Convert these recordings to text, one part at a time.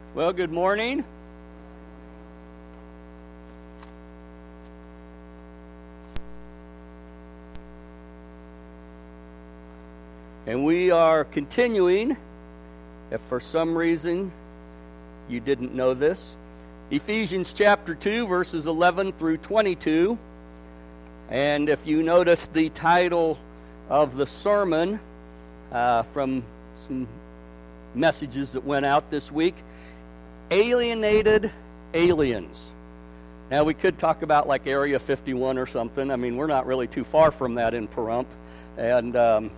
Well, good morning. And we are continuing, if for some reason you didn't know this, Ephesians chapter 2, verses 11 through 22. And if you notice the title of the sermon from some messages that went out this week, Alienated Aliens. Now, we could talk about like Area 51 or something. I mean, we're not really too far from that in Pahrump. And,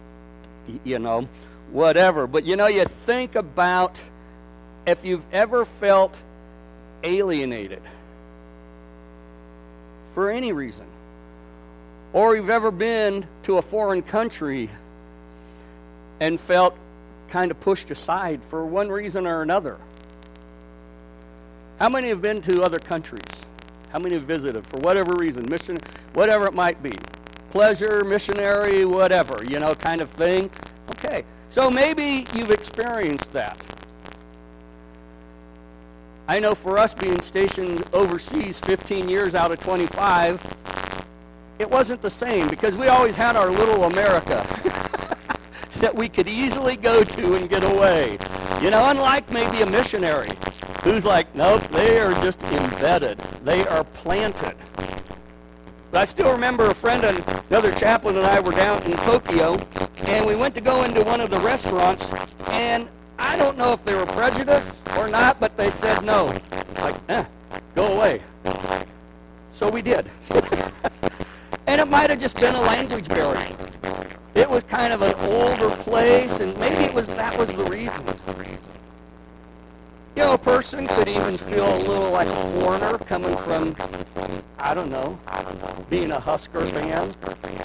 whatever. But, you think about if you've ever felt alienated for any reason, or you've ever been to a foreign country and felt kind of pushed aside for one reason or another. How many have been to other countries? How many have visited for whatever reason, mission, whatever it might be? Pleasure, missionary, whatever, kind of thing. Okay, so maybe you've experienced that. I know for us being stationed overseas 15 years out of 25, it wasn't the same because we always had our little America that we could easily go to and get away. Unlike maybe a missionary who's like, nope, they are just embedded. They are planted. But I still remember a friend and another chaplain and I were down in Tokyo, and we went to go into one of the restaurants, and I don't know if they were prejudiced or not, but they said no. Like, go away. So we did. And it might have just been a language barrier. It was kind of an older place, and maybe that was the reason. A person could even feel a little like a foreigner coming from, I don't know, being a Husker fan.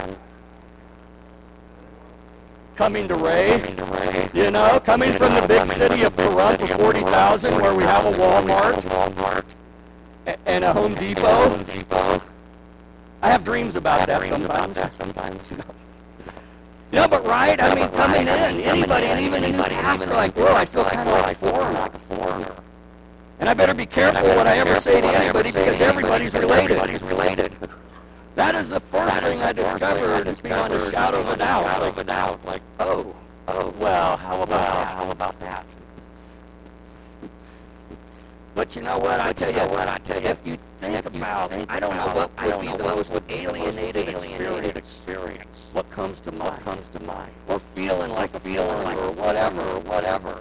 Coming to Ray, coming from the big city of Pahrump of 40,000 where we have a Walmart and a Home Depot. I have dreams about that sometimes. But right, I mean, coming in, anybody, even in the past, are like, whoa, I feel kind of like a foreigner. And I better be careful what I ever say to anybody because everybody's related. That is the first thing I discovered beyond a shadow of a doubt. Like, oh, well, how about that? But you know what? I tell you, if you think about, I don't know what would be the most alienated experience. What comes to mind? Or feeling like or whatever.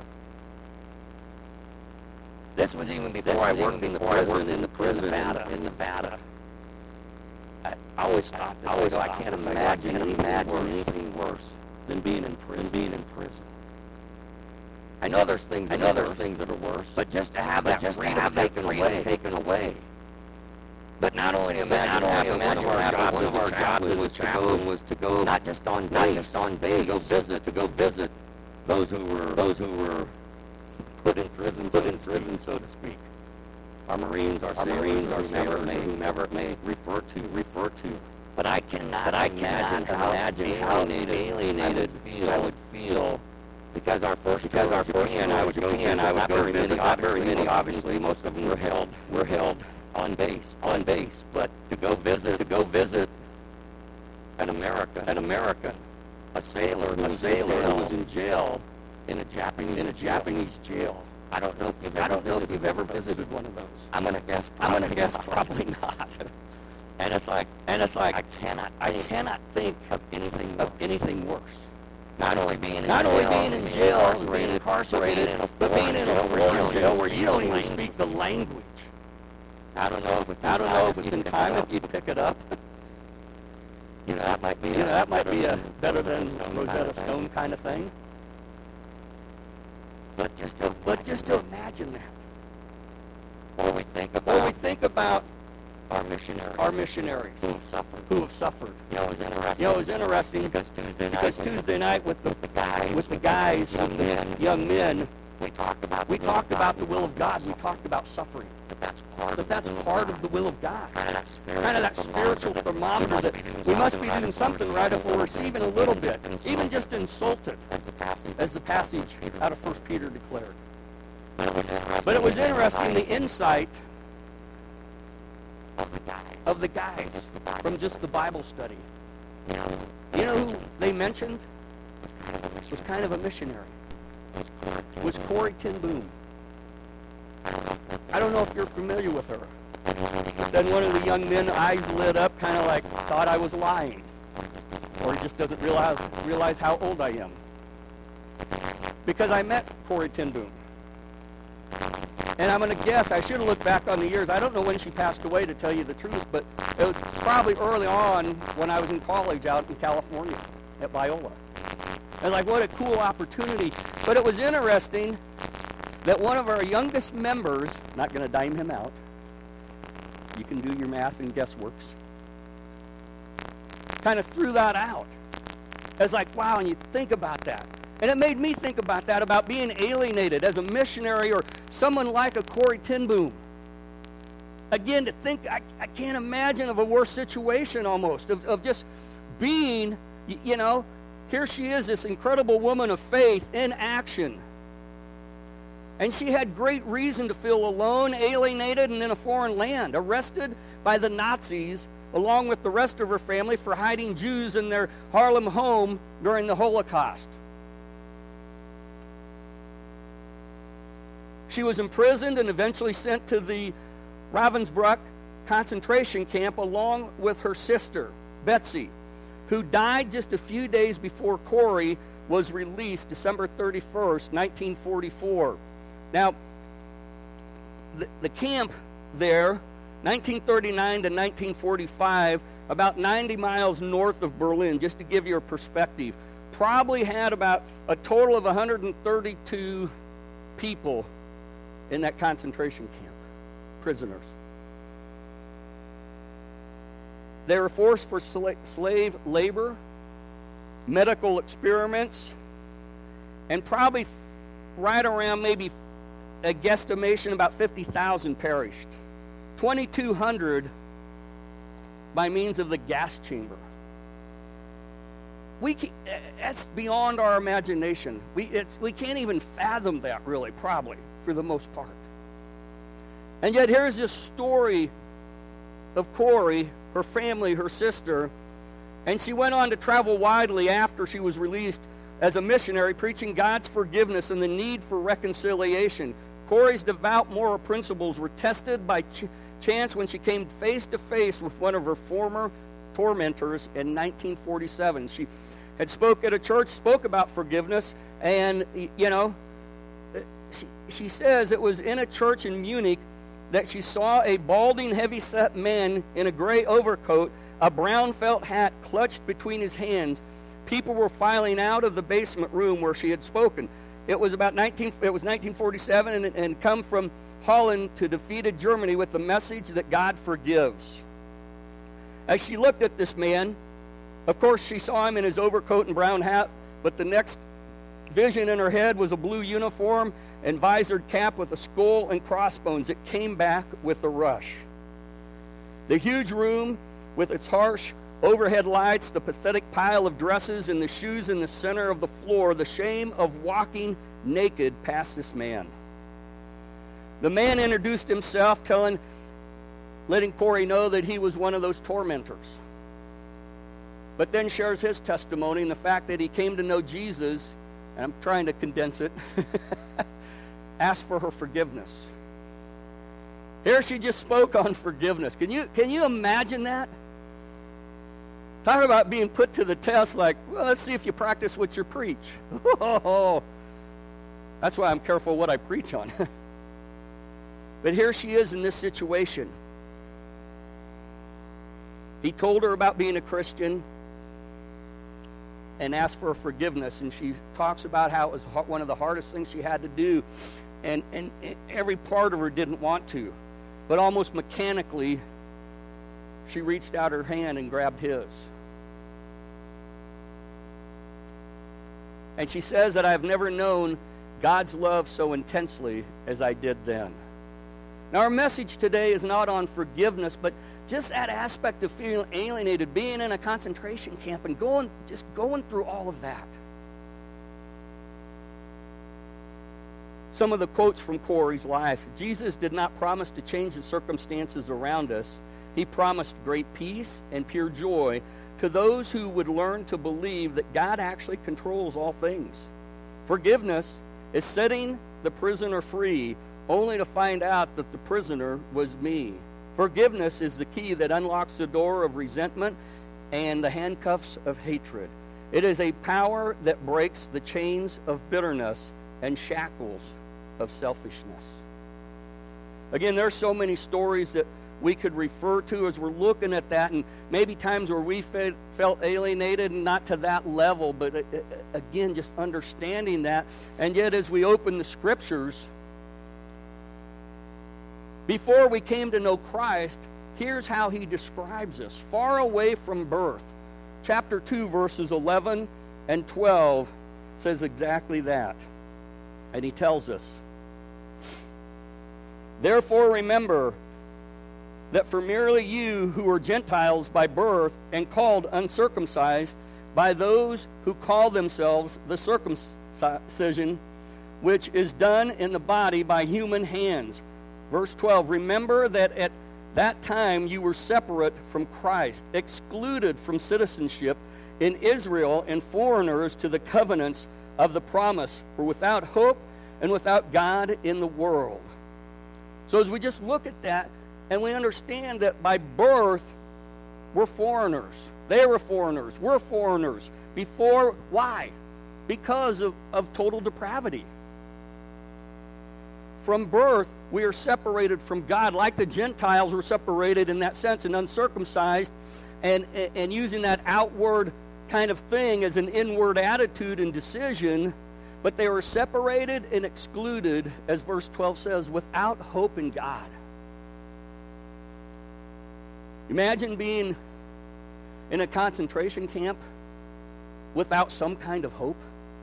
This was even before I worked in the prison in Nevada. I always thought, I can't imagine anything worse than being in prison. I know there's things that are worse, but just to have that freedom taken away. But not only to imagine one of our jobs was to go not just on base, to go visit those who were put in prison, so to speak. Our Marines, our sailors, whomever it may refer to. But I cannot imagine how alienated I would feel. Because our first Japan, I would go visit, not very many, obviously, most of them were held on base, but to go visit an American, a sailor who was in jail, in a Japanese jail. I don't know if you've ever visited one of those. I'm gonna guess probably not. And it's like I cannot think of anything worse. Not only being in jail, being incarcerated, but being in a foreign jail where you don't even speak the language. I don't know if it's in time if you pick it up. That might be a better than Rosetta Stone kind of thing. But just to imagine that. Or we think about our missionaries who have suffered. It was interesting because Tuesday night with the guys, young men, we talked about the will of God. We talked about suffering. But that's part of the will of God. Kind of that spiritual thermometer that we must be doing something right if we're receiving a little bit, even just insulted, as the passage out of 1 Peter declared. But it was interesting, the insight of the guys from just the Bible study. You know who they mentioned was kind of a missionary? Was Corrie ten Boom. I don't know if you're familiar with her. Then one of the young men, eyes lit up, kind of like thought I was lying. Or he just doesn't realize how old I am. Because I met Corrie ten Boom. And I'm going to guess, I should have looked back on the years. I don't know when she passed away, to tell you the truth, but it was probably early on when I was in college out in California at Biola. And like, what a cool opportunity. But it was interesting that one of our youngest members, not going to dime him out, you can do your math and guessworks, kind of threw that out. It's like, wow, and you think about that. And it made me think about that, about being alienated as a missionary or someone like a Corrie ten Boom. Again, to think, I can't imagine of a worse situation almost, of just being, you know, here she is, this incredible woman of faith in action. And she had great reason to feel alone, alienated, and in a foreign land, arrested by the Nazis, along with the rest of her family, for hiding Jews in their Harlem home during the Holocaust. She was imprisoned and eventually sent to the Ravensbrück concentration camp along with her sister, Betsy, who died just a few days before Corrie was released, December 31st, 1944. Now, the camp there, 1939 to 1945, about 90 miles north of Berlin, just to give you a perspective, probably had about a total of 132 people in that concentration camp, prisoners. They were forced for slave labor, medical experiments, and probably right around maybe a guesstimation about 50,000 perished. 2,200 by means of the gas chamber. That's beyond our imagination. We can't even fathom that, really, probably, for the most part. And yet here's this story of Corrie, her family, her sister, and she went on to travel widely after she was released as a missionary, preaching God's forgiveness and the need for reconciliation. Corrie's devout moral principles were tested by chance when she came face to face with one of her former tormentors in 1947. She had spoke at a church, spoke about forgiveness, and, you know, she says it was in a church in Munich that she saw a balding, heavy-set man in a gray overcoat, a brown felt hat clutched between his hands. People were filing out of the basement room where she had spoken. It was 1947 and come from Holland to defeated Germany with the message that God forgives. As she looked at this man, of course she saw him in his overcoat and brown hat, but the next vision in her head was a blue uniform and visored cap with a skull and crossbones. It came back with a rush. The huge room with its harsh overhead lights, the pathetic pile of dresses, and the shoes in the center of the floor, the shame of walking naked past this man. The man introduced himself, letting Corrie know that he was one of those tormentors. But then shares his testimony and the fact that he came to know Jesus, and I'm trying to condense it, asked for her forgiveness. Here she just spoke on forgiveness. Can you imagine that? Talk about being put to the test, like, well, let's see if you practice what you preach. Oh, that's why I'm careful what I preach on. But here she is in this situation. He told her about being a Christian and asked for forgiveness, and she talks about how it was one of the hardest things she had to do, and every part of her didn't want to, but almost mechanically she reached out her hand and grabbed his. And she says that I've never known God's love so intensely as I did then. Now, our message today is not on forgiveness, but just that aspect of feeling alienated, being in a concentration camp and going through all of that. some of the quotes from Corey's life. Jesus did not promise to change the circumstances around us. He promised great peace and pure joy to those who would learn to believe that God actually controls all things. Forgiveness is setting the prisoner free, only to find out that the prisoner was me. Forgiveness is the key that unlocks the door of resentment and the handcuffs of hatred. It is a power that breaks the chains of bitterness and shackles of selfishness. Again, there's so many stories that we could refer to as we're looking at that, and maybe times where we felt alienated, and not to that level, but again, just understanding that. And yet, as we open the Scriptures, before we came to know Christ, here's how he describes us. Far away from birth. Chapter 2, verses 11 and 12 says exactly that. And he tells us, "Therefore remember that for merely you who are Gentiles by birth and called uncircumcised by those who call themselves the circumcision, which is done in the body by human hands." Verse 12, "Remember that at that time you were separate from Christ, excluded from citizenship in Israel and foreigners to the covenants of the promise, were without hope and without God in the world." So as we just look at that, and we understand that by birth, we're foreigners. They were foreigners. We're foreigners. Before, why? Because of total depravity. From birth, we are separated from God, like the Gentiles were separated in that sense, and uncircumcised, and using that outward kind of thing as an inward attitude and decision, but they were separated and excluded, as verse 12 says, without hope in God. Imagine being in a concentration camp without some kind of hope.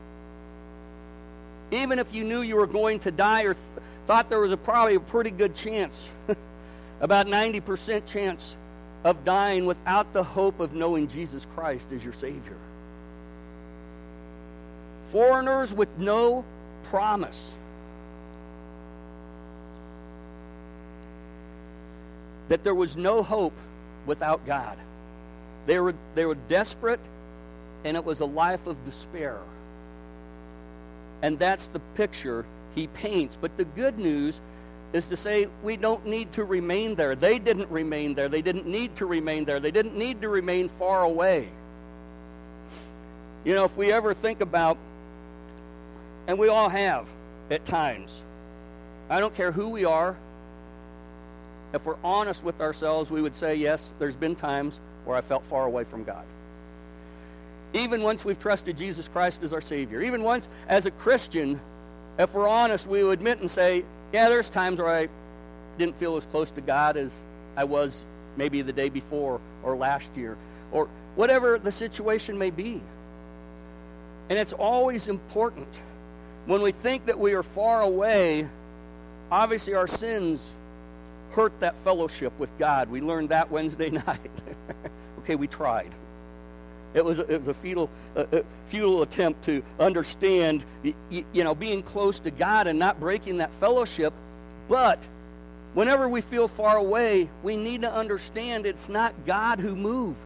Even if you knew you were going to die, or thought there was probably a pretty good chance, about 90% chance of dying without the hope of knowing Jesus Christ as your Savior. Foreigners with no promise. That there was no hope without God. They were desperate, and it was a life of despair. And that's the picture he paints. But the good news is to say we don't need to remain there. They didn't remain there. They didn't need to remain there. They didn't need to remain far away. You know, if we ever think about, and we all have at times, I don't care who we are, if we're honest with ourselves, we would say, yes, there's been times where I felt far away from God. Even once we've trusted Jesus Christ as our Savior. Even once, as a Christian, if we're honest, we would admit and say, yeah, there's times where I didn't feel as close to God as I was maybe the day before or last year, or whatever the situation may be. And it's always important. When we think that we are far away, obviously our sins hurt that fellowship with God. We learned that Wednesday night. Okay, we tried. It was a futile attempt to understand, being close to God and not breaking that fellowship. But whenever we feel far away, we need to understand it's not God who moved.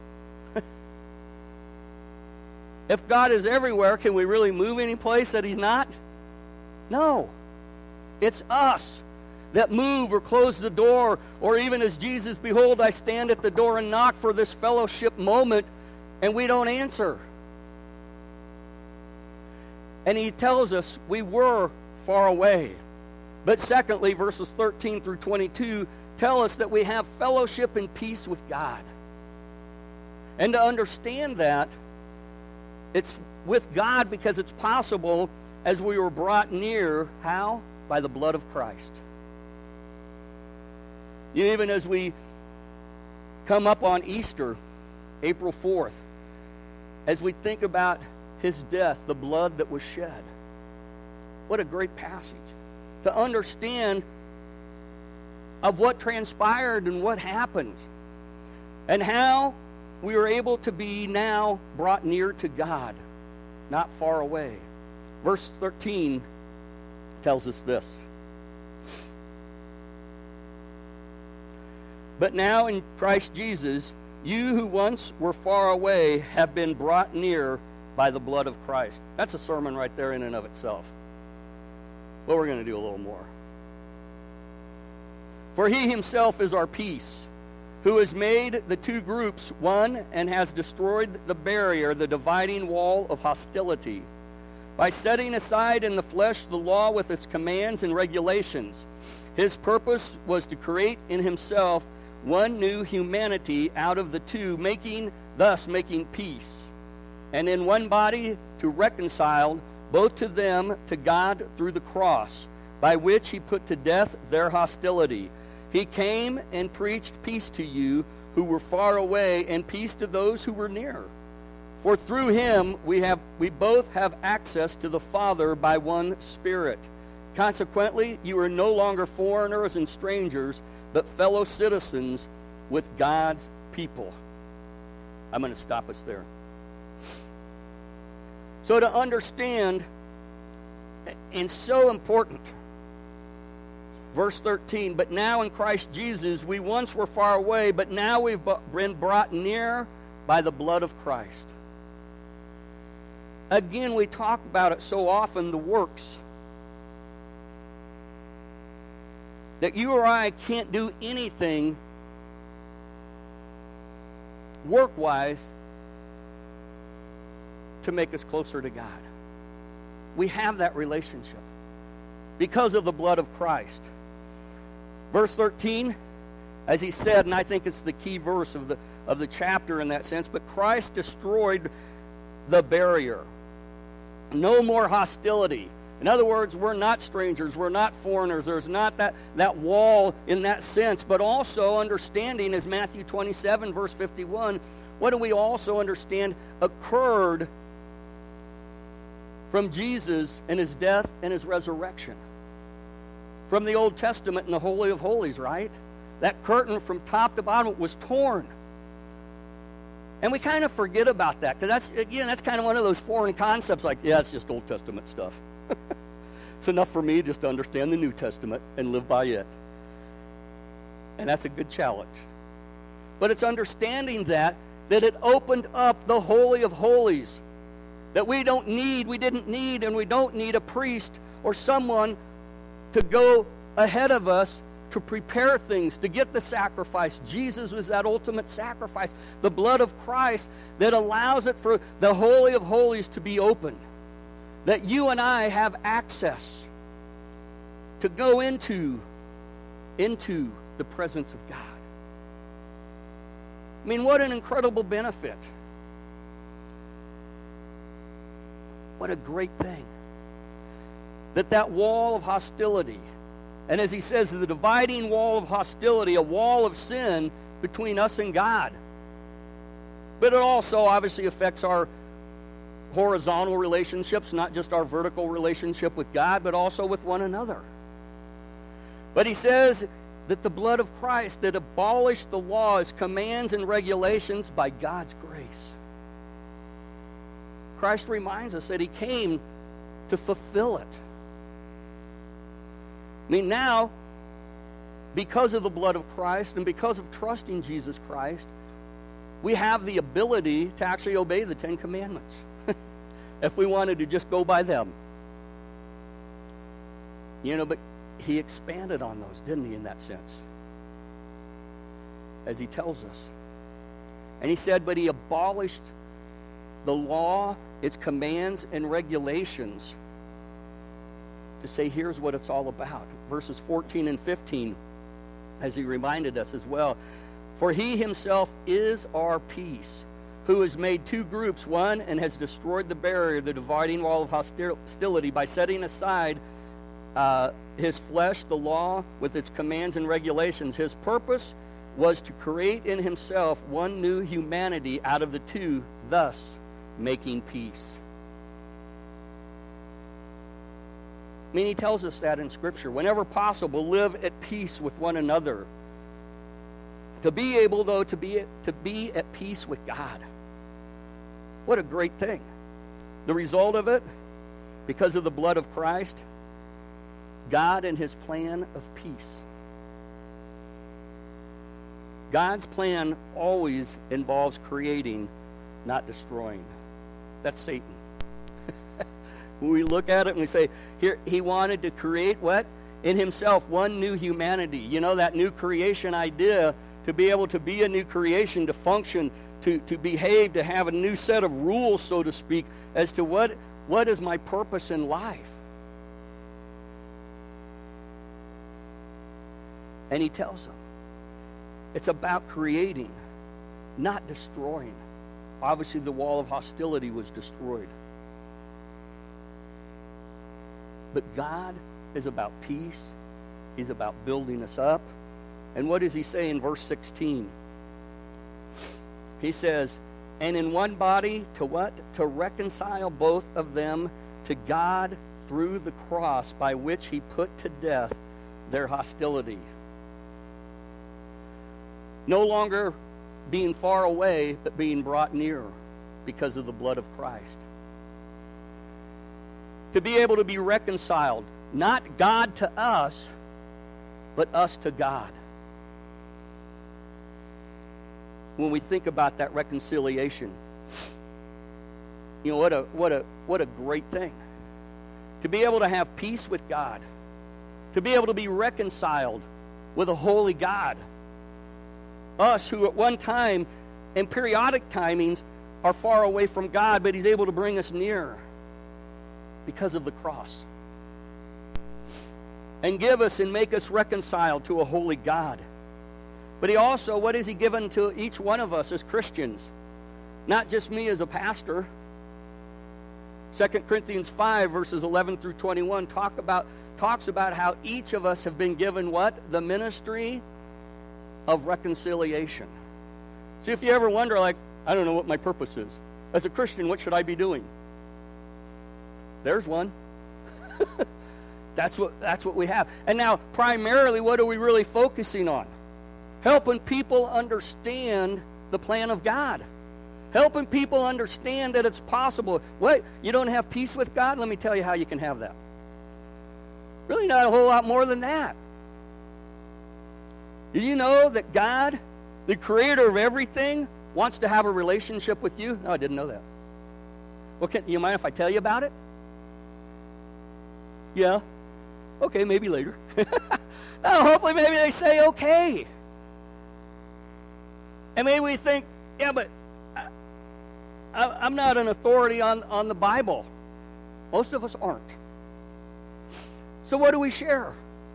If God is everywhere, can we really move any place that He's not? No. It's us that move or close the door, or even as Jesus, behold, I stand at the door and knock for this fellowship moment, and we don't answer. And he tells us we were far away. But secondly, verses 13 through 22 tell us that we have fellowship and peace with God. And to understand that, it's with God because it's possible as we were brought near. How? By the blood of Christ. Even as we come up on Easter, April 4th, as we think about His death, the blood that was shed. What a great passage. To understand of what transpired and what happened, and how we are able to be now brought near to God, not far away. Verse 13 tells us this. But now in Christ Jesus, you who once were far away have been brought near by the blood of Christ. That's a sermon right there in and of itself. But we're going to do a little more. For he himself is our peace, who has made the two groups one and has destroyed the barrier, the dividing wall of hostility, by setting aside in the flesh the law with its commands and regulations. His purpose was to create in himself one new humanity out of the two, thus making peace, and in one body to reconcile both to them to God through the cross, by which he put to death their hostility. He came and preached peace to you who were far away, and peace to those who were near. For through him we both have access to the Father by one Spirit. Consequently, you are no longer foreigners and strangers, but fellow citizens with God's people. I'm going to stop us there. So to understand, and so important, verse 13, but now in Christ Jesus, we once were far away, but now we've been brought near by the blood of Christ. Again, we talk about it so often, the works. That you or I can't do anything work-wise to make us closer to God. We have that relationship because of the blood of Christ. Verse 13, as he said, and I think it's the key verse of the chapter in that sense, but Christ destroyed the barrier. No more hostility. In other words, we're not strangers, we're not foreigners, there's not that wall in that sense, but also understanding, as Matthew 27, verse 51, what do we also understand occurred from Jesus and his death and his resurrection? From the Old Testament and the Holy of Holies, right? That curtain from top to bottom was torn. And we kind of forget about that, because that's kind of one of those foreign concepts, like, yeah, it's just Old Testament stuff. It's enough for me just to understand the New Testament and live by it. And that's a good challenge. But it's understanding that it opened up the Holy of Holies. That we don't need a priest or someone to go ahead of us to prepare things, to get the sacrifice. Jesus was that ultimate sacrifice. The blood of Christ that allows it for the Holy of Holies to be opened. That you and I have access to go into the presence of God. I mean, what an incredible benefit. What a great thing. That wall of hostility, and as he says, the dividing wall of hostility, a wall of sin between us and God. But it also obviously affects our horizontal relationships, not just our vertical relationship with God, but also with one another. But he says that the blood of Christ that abolished the laws, commands, and regulations by God's grace. Christ reminds us that he came to fulfill it. I mean, now, because of the blood of Christ and because of trusting Jesus Christ, we have the ability to actually obey the Ten Commandments if we wanted to just go by them. But he expanded on those, didn't he, in that sense? As he tells us. And he said, but he abolished the law, its commands and regulations, to say, here's what it's all about. Verses 14 and 15, as he reminded us as well. For he himself is our peace, who has made two groups one and has destroyed the barrier, the dividing wall of hostility, by setting aside his flesh, the law, with its commands and regulations. His purpose was to create in himself one new humanity out of the two, thus making peace. I mean, he tells us that in Scripture. Whenever possible, live at peace with one another. To be able, though, to be at peace with God. What a great thing. The result of it, because of the blood of Christ, God and his plan of peace. God's plan always involves creating, not destroying. That's Satan. When we look at it and we say, here, he wanted to create what? In himself, one new humanity. You know, that new creation idea, to be able to be a new creation, to function, to behave, to have a new set of rules, so to speak, as to what is my purpose in life. And he tells them, it's about creating, not destroying. Obviously, the wall of hostility was destroyed. But God is about peace. He's about building us up. And what does he say in verse 16? He says, and in one body, to what? To reconcile both of them to God through the cross, by which he put to death their hostility. No longer being far away, but being brought near because of the blood of Christ. To be able to be reconciled, not God to us, but us to God. When we think about that reconciliation, you know, what a great thing. To be able to have peace with God, to be able to be reconciled with a holy God. Us who at one time, in periodic timings, are far away from God, but he's able to bring us near because of the cross. And give us and make us reconciled to a holy God. But he also, what has he given to each one of us as Christians? Not just me as a pastor. 2 Corinthians 5, verses 11 through 21 talks about how each of us have been given what? The ministry of reconciliation. See, if you ever wonder, like, I don't know what my purpose is. As a Christian, what should I be doing? There's one. That's what we have. And now, primarily, what are we really focusing on? Helping people understand the plan of God. Helping people understand that it's possible. What? You don't have peace with God? Let me tell you how you can have that. Really not a whole lot more than that. Did you know that God, the creator of everything, wants to have a relationship with you? No, I didn't know that. Well, you mind if I tell you about it? Yeah. Okay, maybe later. No, hopefully maybe they say okay. And maybe we think, yeah, but I'm not an authority on the Bible. Most of us aren't. So what do we share?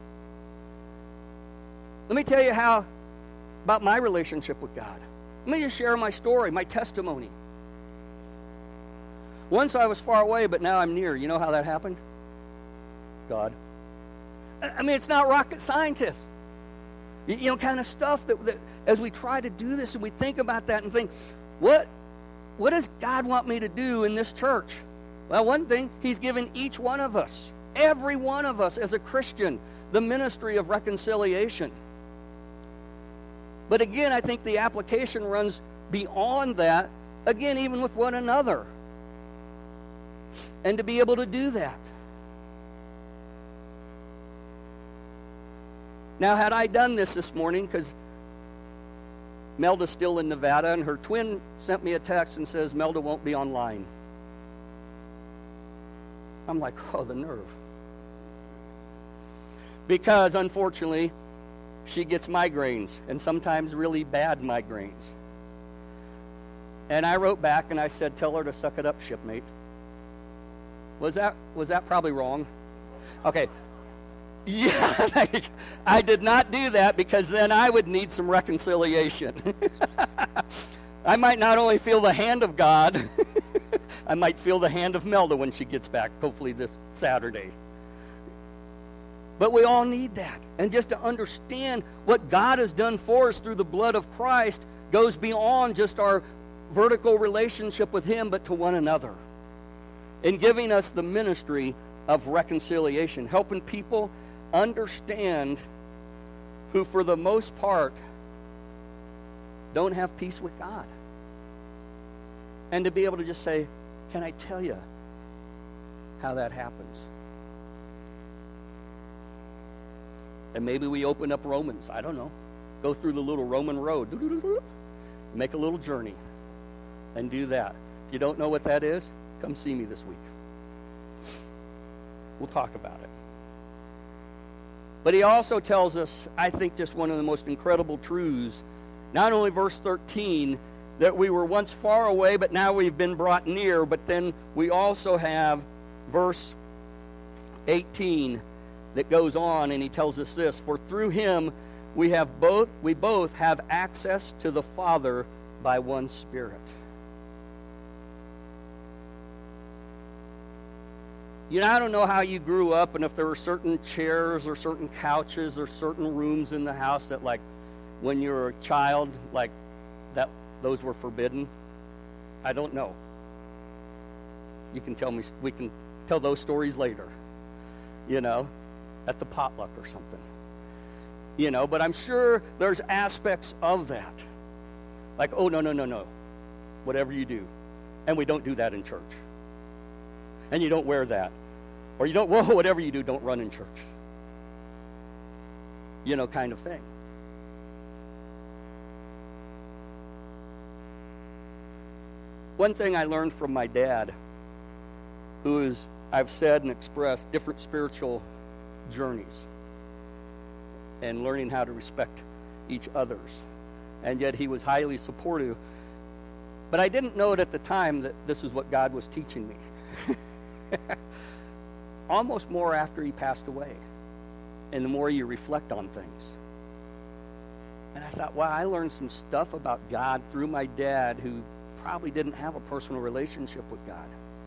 Let me tell you about my relationship with God. Let me just share my story, my testimony. Once I was far away, but now I'm near. You know how that happened? God. I mean, it's not rocket scientists. You know, kind of stuff that as we try to do this and we think about that and think, what does God want me to do in this church? Well, one thing, he's given each one of us, every one of us as a Christian, the ministry of reconciliation. But again, I think the application runs beyond that, again, even with one another. And to be able to do that. Now, had I done this morning, because Melda's still in Nevada, and her twin sent me a text and says, Melda won't be online. I'm like, oh, the nerve. Because, unfortunately, she gets migraines, and sometimes really bad migraines. And I wrote back and I said, tell her to suck it up, shipmate. Was that probably wrong? Okay. Yeah, I did not do that because then I would need some reconciliation. I might not only feel the hand of God, I might feel the hand of Melda when she gets back, hopefully this Saturday. But we all need that. And just to understand what God has done for us through the blood of Christ goes beyond just our vertical relationship with him, but to one another. In giving us the ministry of reconciliation, helping people understand who for the most part don't have peace with God. And to be able to just say, can I tell you how that happens? And maybe we open up Romans. I don't know. Go through the little Roman road. Make a little journey. And do that. If you don't know what that is, come see me this week. We'll talk about it. But he also tells us, I think, just one of the most incredible truths. Not only verse 13, that we were once far away, but now we've been brought near. But then we also have verse 18 that goes on, and he tells us this: for through him we both have access to the Father by one Spirit. You know, I don't know how you grew up and if there were certain chairs or certain couches or certain rooms in the house that, like, when you were a child, like, that those were forbidden. I don't know. You can tell me, we can tell those stories later, you know, at the potluck or something. You know, but I'm sure there's aspects of that. Like, oh, no. Whatever you do. And we don't do that in church. And you don't wear that. Or you don't, whatever you do, don't run in church. You know, kind of thing. One thing I learned from my dad, who is, I've said and expressed, different spiritual journeys. And learning how to respect each other's. And yet he was highly supportive. But I didn't know it at the time that this is what God was teaching me. Almost more after he passed away. And the more you reflect on things. And I thought, wow, I learned some stuff about God through my dad, who probably didn't have a personal relationship with God.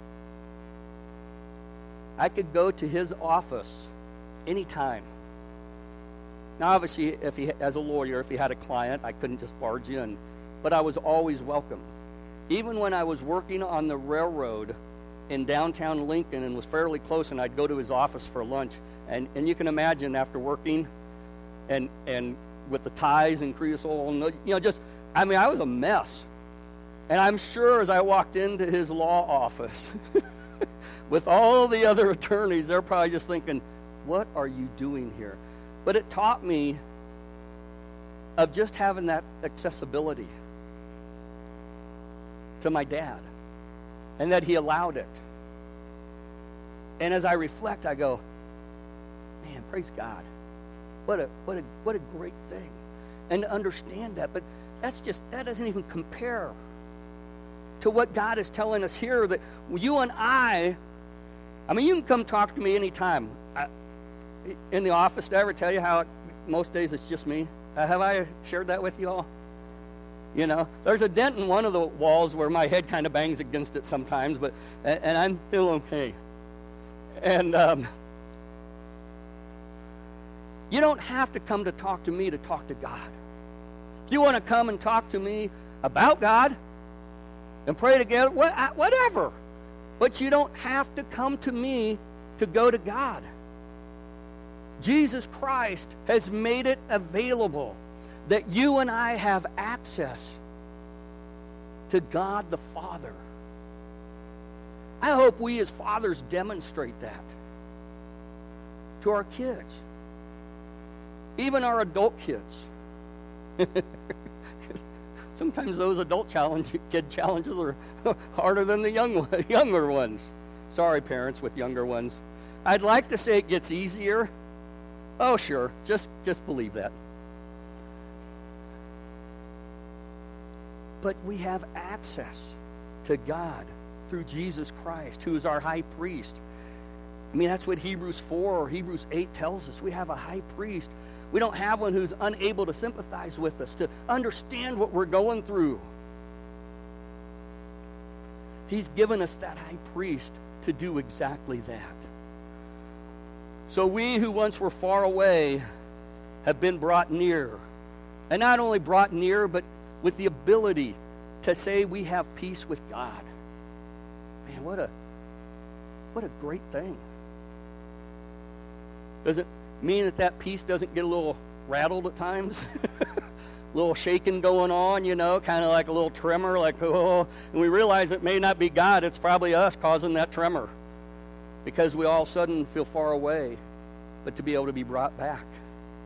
I could go to his office anytime. Now, obviously, as a lawyer, if he had a client, I couldn't just barge in. But I was always welcome. Even when I was working on the railroad in downtown Lincoln and was fairly close, and I'd go to his office for lunch. And you can imagine after working and with the ties and creosote, you know, just, I mean, I was a mess. And I'm sure as I walked into his law office with all the other attorneys, they're probably just thinking, what are you doing here? But it taught me of just having that accessibility to my dad, and that he allowed it. And as I reflect, I go, man, praise God. What a great thing. And to understand that, but that doesn't even compare to what God is telling us here, that you and I mean, you can come talk to me anytime. In the office, did I ever tell you how most days it's just me? Have I shared that with you all? You know, there's a dent in one of the walls where my head kind of bangs against it sometimes, but and I'm feeling okay. And you don't have to come to talk to me to talk to God. If you want to come and talk to me about God and pray together, whatever. But you don't have to come to me to go to God. Jesus Christ has made it available that you and I have access to God the Father. I hope we as fathers demonstrate that to our kids, even our adult kids. Sometimes those adult kid challenges are harder than the younger ones. Sorry, parents with younger ones. I'd like to say it gets easier. Oh, sure. Just believe that. But we have access to God through Jesus Christ, who is our high priest. I mean, that's what Hebrews 4 or Hebrews 8 tells us. We have a high priest. We don't have one who's unable to sympathize with us, to understand what we're going through. He's given us that high priest to do exactly that. So we who once were far away have been brought near. And not only brought near, but with the ability to say we have peace with God. Man, what a great thing. Does it mean that peace doesn't get a little rattled at times? A little shaking going on, you know, kind of like a little tremor, like, oh, and we realize it may not be God, it's probably us causing that tremor. Because we all of a sudden feel far away, but to be able to be brought back.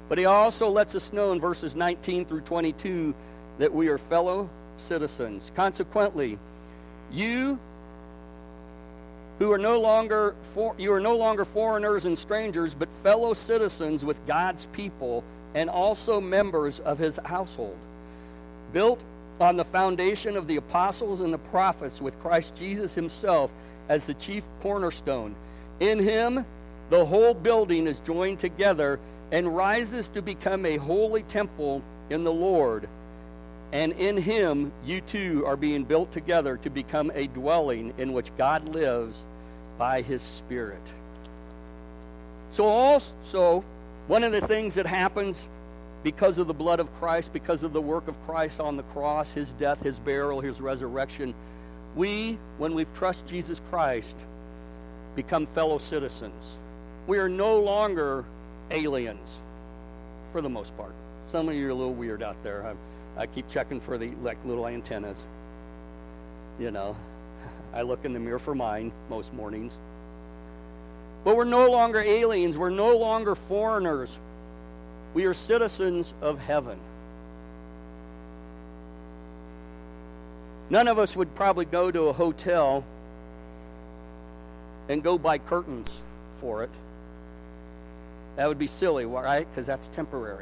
But he also lets us know in verses 19 through 22 that we are fellow citizens. Consequently, you are no longer foreigners and strangers, but fellow citizens with God's people and also members of his household, built on the foundation of the apostles and the prophets, with Christ Jesus himself as the chief cornerstone. In him, the whole building is joined together and rises to become a holy temple in the Lord. And in him, you too are being built together to become a dwelling in which God lives by his Spirit. So also, one of the things that happens because of the blood of Christ, because of the work of Christ on the cross, his death, his burial, his resurrection, we, when we've trusted Jesus Christ, become fellow citizens. We are no longer aliens, for the most part. Some of you are a little weird out there. I keep checking for the little antennas. You know, I look in the mirror for mine most mornings. But we're no longer aliens. We're no longer foreigners. We are citizens of heaven. None of us would probably go to a hotel and go buy curtains for it. That would be silly, right? Because that's temporary.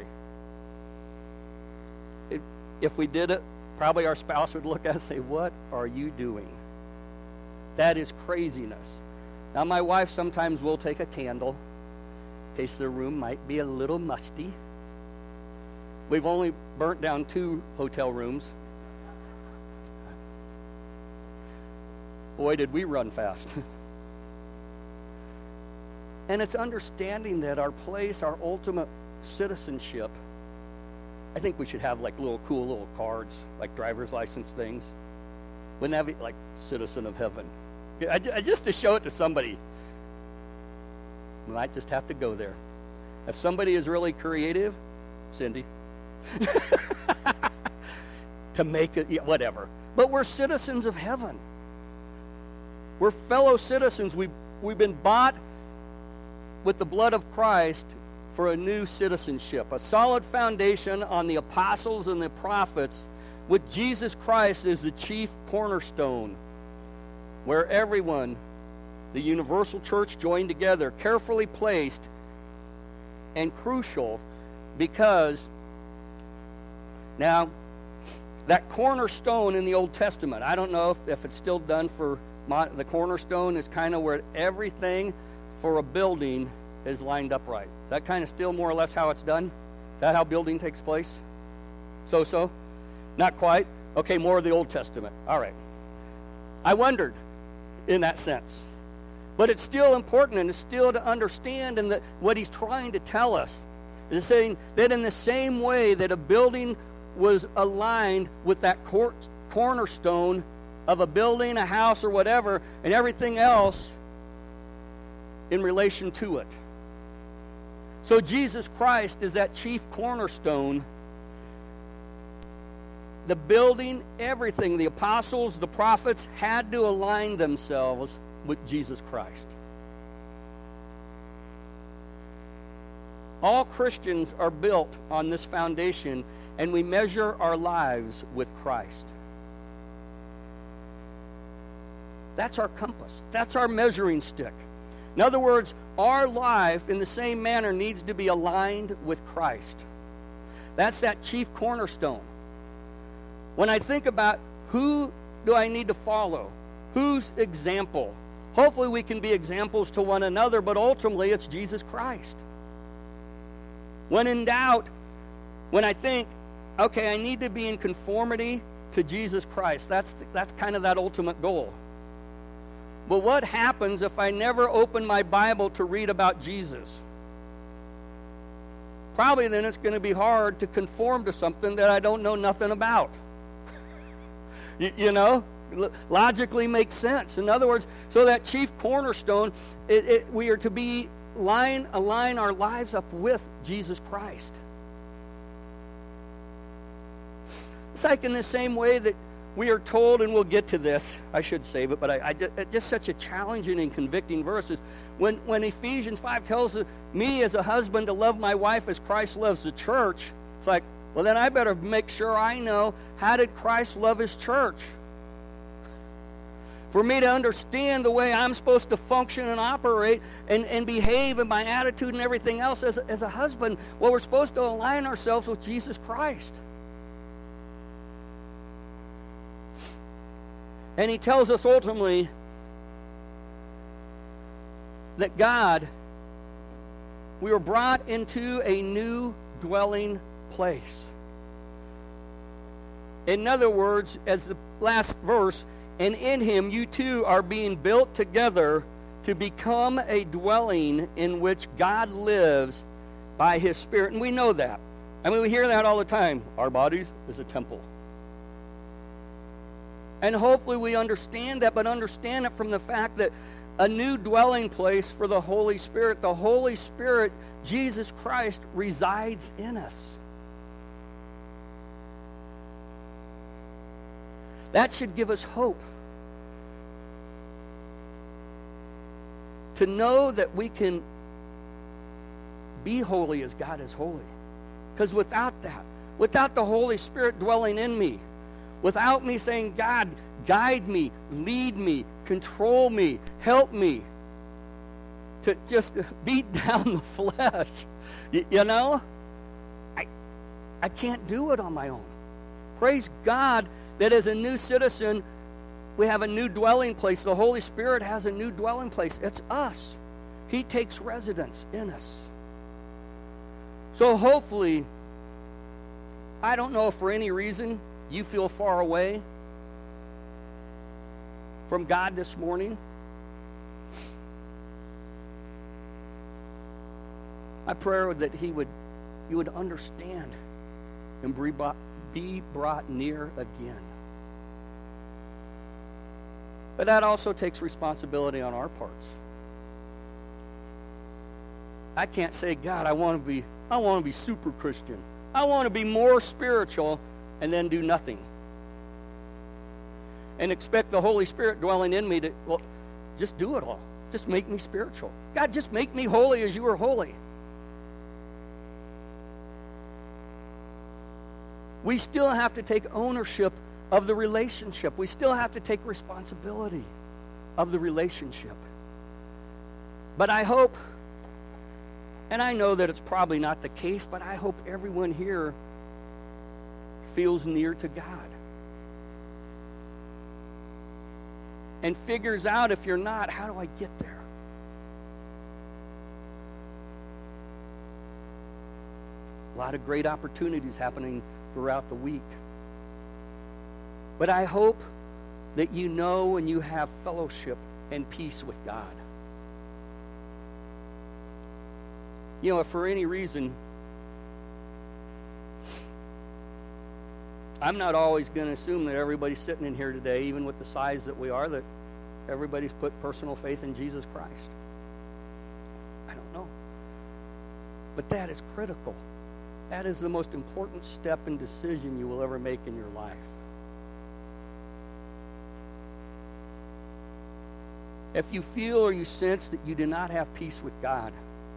If we did it, probably our spouse would look at us and say, "What are you doing?" That is craziness. Now, my wife sometimes will take a candle in case the room might be a little musty. We've only burnt down 2 hotel rooms. Boy, did we run fast. And it's understanding that our place, our ultimate citizenship, I think we should have like cool little cards, like driver's license things. Wouldn't that be like citizen of heaven? Just to show it to somebody. We might just have to go there. If somebody is really creative, Cindy, to make it, whatever. But we're citizens of heaven. We're fellow citizens. We've been bought with the blood of Christ for a new citizenship, a solid foundation on the apostles and the prophets, with Jesus Christ as the chief cornerstone, where everyone, the universal church, joined together, carefully placed and crucial, because now that cornerstone in the Old Testament, I don't know if it's still done for the cornerstone is kind of where everything for a building is lined up right. Is that kind of still more or less how it's done? Is that how building takes place? So? Not quite? Okay, more of the Old Testament. All right. I wondered in that sense. But it's still important, and it's still to understand, and that what he's trying to tell us is saying that in the same way that a building was aligned with that cornerstone of a building, a house, or whatever, and everything else in relation to it. So Jesus Christ is that chief cornerstone. The building, everything, the apostles, the prophets had to align themselves with Jesus Christ. All Christians are built on this foundation, and we measure our lives with Christ. That's our compass. That's our measuring stick. In other words, our life in the same manner needs to be aligned with Christ. That's that chief cornerstone. When I think about who do I need to follow, whose example, hopefully we can be examples to one another, but ultimately it's Jesus Christ. When in doubt, when I think, okay, I need to be in conformity to Jesus Christ, that's kind of that ultimate goal. But what happens if I never open my Bible to read about Jesus? Probably then it's going to be hard to conform to something that I don't know nothing about. You know? Logically makes sense. In other words, so that chief cornerstone, we are to be align our lives up with Jesus Christ. It's like in the same way that We are told, and we'll get to this, I should save it, but it's just such a challenging and convicting verse. Is when Ephesians 5 tells me as a husband to love my wife as Christ loves the church, it's like, well, then I better make sure I know, how did Christ love his church? For me to understand the way I'm supposed to function and operate and behave in my attitude and everything else as a husband, well, we're supposed to align ourselves with Jesus Christ. And he tells us ultimately that God, we were brought into a new dwelling place. In other words, as the last verse, and in him you too are being built together to become a dwelling in which God lives by his Spirit. And we know that. I mean, we hear that all the time. Our bodies is a temple. And hopefully we understand that, but understand it from the fact that a new dwelling place for the Holy Spirit, Jesus Christ, resides in us. That should give us hope. To know that we can be holy as God is holy. Because without that, without the Holy Spirit dwelling in me, without me saying, God, guide me, lead me, control me, help me to just beat down the flesh, you know, I can't do it on my own. Praise God that as a new citizen, we have a new dwelling place. The Holy Spirit has a new dwelling place. It's us. He takes residence in us. So hopefully, I don't know if for any reason you feel far away from God this morning. My prayer would that you would understand and be brought near again. But that also takes responsibility on our parts. I can't say, God, I want to be super Christian. I want to be more spiritual, and then do nothing. And expect the Holy Spirit dwelling in me to, well, just do it all. Just make me spiritual. God, just make me holy as you are holy. We still have to take ownership of the relationship. We still have to take responsibility of the relationship. But I hope, and I know that it's probably not the case, but I hope everyone here feels near to God. And figures out, if you're not, how do I get there? A lot of great opportunities happening throughout the week. But I hope that you know and you have fellowship and peace with God. You know, if for any reason, I'm not always going to assume that everybody's sitting in here today, even with the size that we are, that everybody's put personal faith in Jesus Christ. I don't know. But that is critical. That is the most important step and decision you will ever make in your life. If you feel or you sense that you do not have peace with God,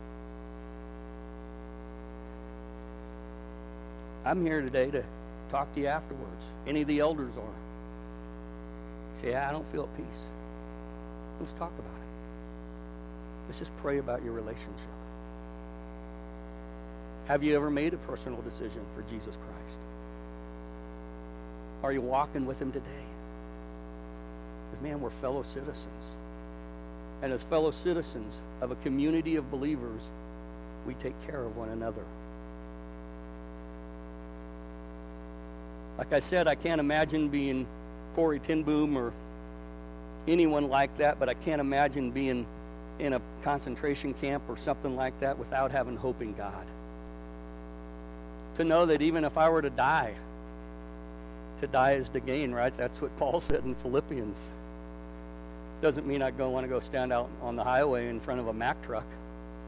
I'm here today to talk to you afterwards. Any of the elders are. Say, I don't feel at peace. Let's talk about it. Let's just pray about your relationship. Have you ever made a personal decision for Jesus Christ? Are you walking with him today? Because, man, we're fellow citizens. And as fellow citizens of a community of believers, we take care of one another. Like I said, I can't imagine being Corrie ten Boom or anyone like that, but I can't imagine being in a concentration camp or something like that without having hope in God. To know that even if I were to die is to gain, right? That's what Paul said in Philippians. Doesn't mean I want to go stand out on the highway in front of a Mack truck.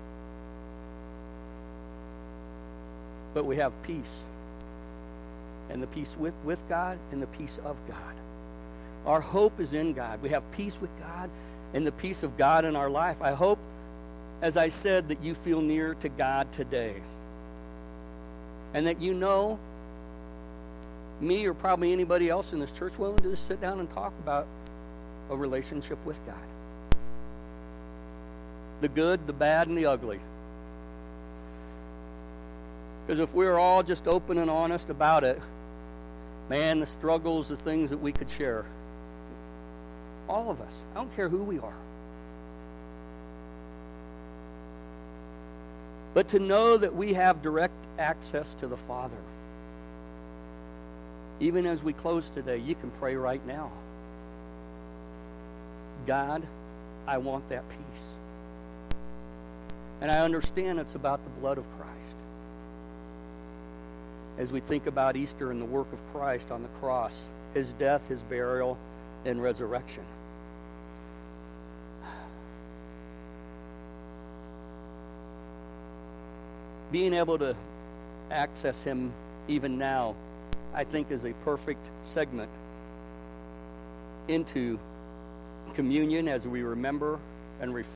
But we have peace. and the peace with God and the peace of God. Our hope is in God. We have peace with God and the peace of God in our life. I hope, as I said, that you feel near to God today. And that you know me or probably anybody else in this church willing to just sit down and talk about a relationship with God. The good, the bad, and the ugly. Because if we're all just open and honest about it, man, the struggles, the things that we could share. All of us. I don't care who we are. But to know that we have direct access to the Father. Even as we close today, you can pray right now. God, I want that peace. And I understand it's about the blood of Christ. As we think about Easter and the work of Christ on the cross, his death, his burial, and resurrection. Being able to access him even now, I think, is a perfect segment into communion as we remember and reflect